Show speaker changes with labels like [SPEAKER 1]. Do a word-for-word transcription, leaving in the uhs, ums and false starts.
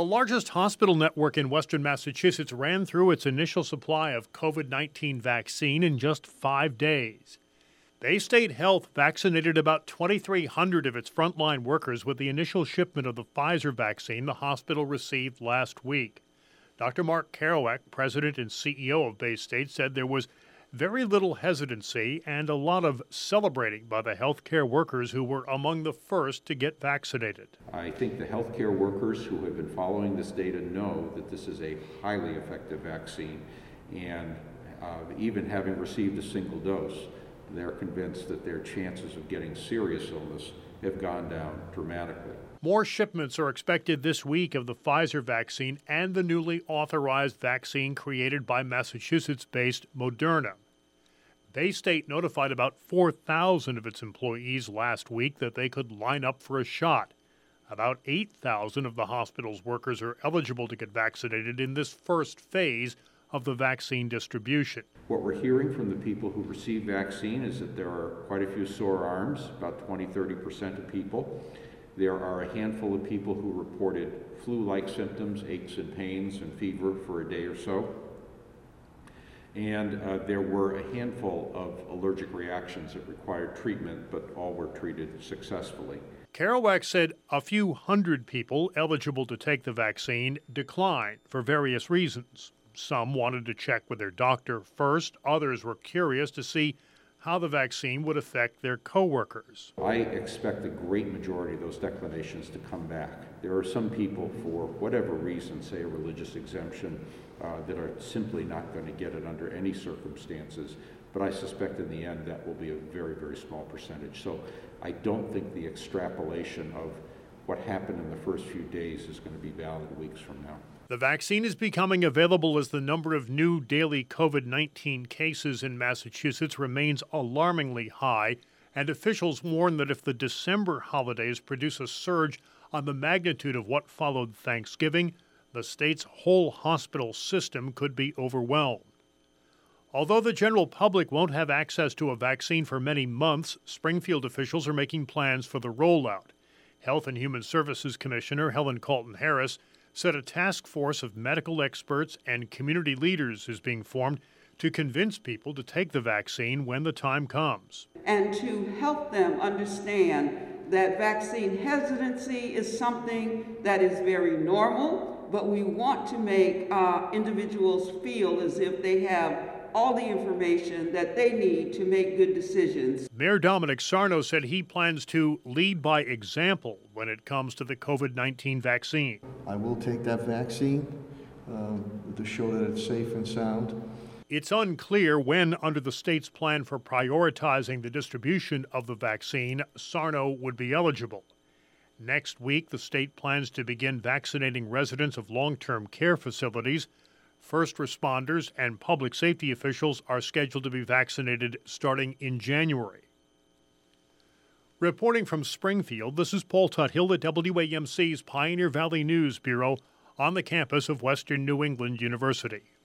[SPEAKER 1] The largest hospital network in western Massachusetts ran through its initial supply of COVID nineteen vaccine in just five days. Baystate Health vaccinated about twenty-three hundred of its frontline workers with the initial shipment of the Pfizer vaccine the hospital received last week. Doctor Mark Kerouac, president and C E O of Baystate, said there was very little hesitancy and a lot of celebrating by the healthcare workers who were among the first to get vaccinated.
[SPEAKER 2] I think the healthcare workers who have been following this data know that this is a highly effective vaccine, and uh, even having received a single dose, they're convinced that their chances of getting serious illness have gone down dramatically.
[SPEAKER 1] More shipments are expected this week of the Pfizer vaccine and the newly authorized vaccine created by Massachusetts-based Moderna. Baystate notified about four thousand of its employees last week that they could line up for a shot. About eight thousand of the hospital's workers are eligible to get vaccinated in this first phase of the vaccine distribution.
[SPEAKER 2] What we're hearing from the people who receive vaccine is that there are quite a few sore arms, about twenty to thirty percent of people. There are a handful of people who reported flu-like symptoms, aches and pains and fever for a day or so. And uh, there were a handful of allergic reactions that required treatment, but all were treated successfully.
[SPEAKER 1] Kerouac said a few hundred people eligible to take the vaccine declined for various reasons. Some wanted to check with their doctor first. Others were curious to see how the vaccine would affect their coworkers.
[SPEAKER 2] I expect the great majority of those declinations to come back. There are some people, for whatever reason, say a religious exemption, uh, that are simply not going to get it under any circumstances. But I suspect in the end that will be a very, very small percentage. So I don't think the extrapolation of what happened in the first few days is going to be valid weeks from now.
[SPEAKER 1] The vaccine is becoming available as the number of new daily COVID nineteen cases in Massachusetts remains alarmingly high, and officials warn that if the December holidays produce a surge on the magnitude of what followed Thanksgiving, the state's whole hospital system could be overwhelmed. Although the general public won't have access to a vaccine for many months, Springfield officials are making plans for the rollout. Health and Human Services Commissioner Helen Colton Harris said a task force of medical experts and community leaders is being formed to convince people to take the vaccine when the time comes.
[SPEAKER 3] And to help them understand that vaccine hesitancy is something that is very normal, but we want to make uh, individuals feel as if they have all the information that they need to make good decisions.
[SPEAKER 1] Mayor Dominic Sarno said he plans to lead by example when it comes to the COVID nineteen vaccine.
[SPEAKER 4] I will take that vaccine um, to show that it's safe and sound.
[SPEAKER 1] It's unclear when, under the state's plan for prioritizing the distribution of the vaccine, Sarno would be eligible. Next week, the state plans to begin vaccinating residents of long-term care facilities. First responders and public safety officials are scheduled to be vaccinated starting in January. Reporting from Springfield, this is Paul Tuthill at W A M C's Pioneer Valley News Bureau on the campus of Western New England University.